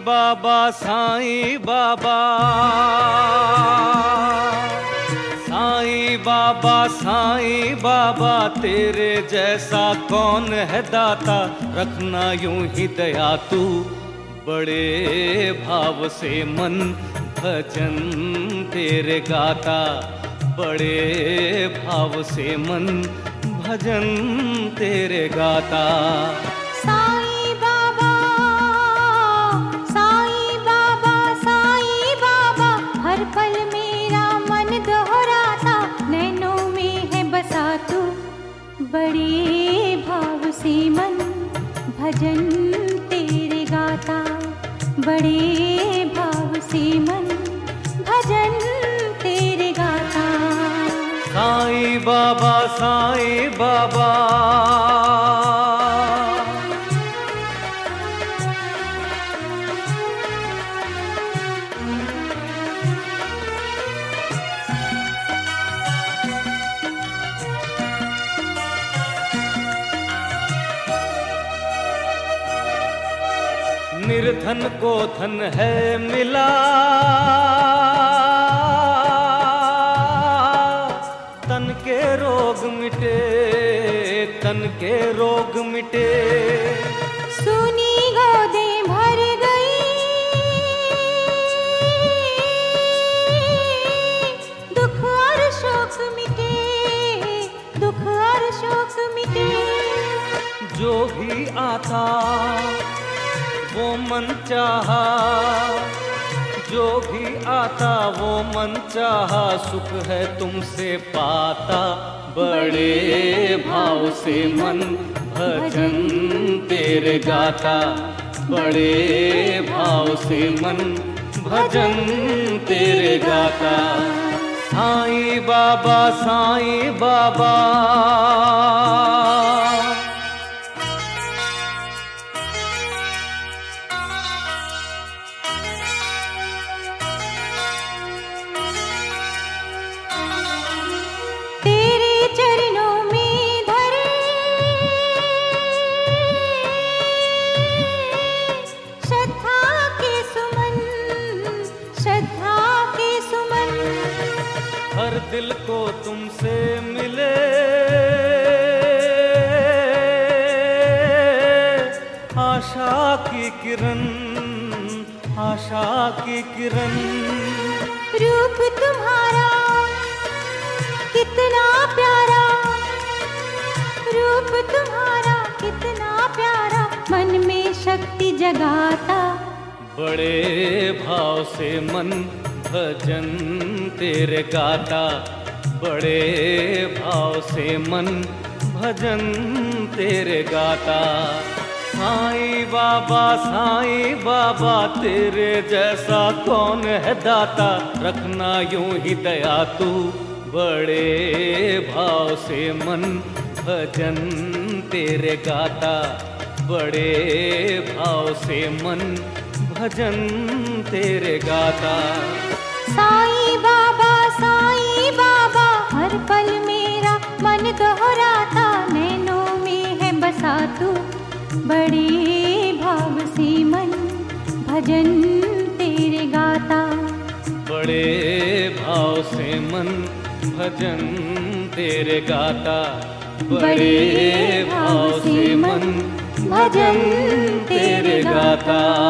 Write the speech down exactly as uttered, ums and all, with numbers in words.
बाबा साईं बाबा, साईं बाबा साईं बाबा, तेरे जैसा कौन है दाता, रखना यूं ही दया तू बड़े भाव से मन भजन तेरे गाता, बड़े भाव से मन भजन तेरे गाता। साईं बाबा साईं बाबा साईं बाबा, हर पल मेरा मन दोहराता, नैनों में है बसा तू बड़े भाव से मन भजन तेरे गाता, बड़े भाव से मन भजन तेरे गाता। साईं बाबा साईं बाबा, निर्धन को धन है मिला, तन के रोग मिटे, तन के रोग मिटे, सुनी गोदें भर गई, दुख और शोक मिटे, दुख और शोक मिटे, जो भी आता वो मन चाहा, जो भी आता वो मन चाहा, सुख है तुमसे पाता, बड़े भाव से मन भजन तेरे गाता, बड़े भाव से मन भजन तेरे गाता। साईं बाबा साईं बाबा, हर दिल को तुमसे मिले, आशा की किरण, आशा की किरण, रूप तुम्हारा कितना प्यारा, रूप तुम्हारा कितना प्यारा, मन में शक्ति जगाता, बड़े भाव से मन भजन तेरे गाता, बड़े भाव से मन भजन तेरे गाता। साईं बाबा साईं बाबा, तेरे जैसा कौन है दाता, रखना यूं ही दया तू बड़े भाव से मन भजन तेरे गाता, बड़े भाव से मन भजन तेरे गाता। साईं बाबा साईं बाबा, हर पल मेरा मन दोहराता, नैनों में है बसा तू बड़े भाव से मन भजन तेरे गाता, बड़े भाव से मन भजन तेरे गाता, बड़े भाव से मन भजन तेरे गाता।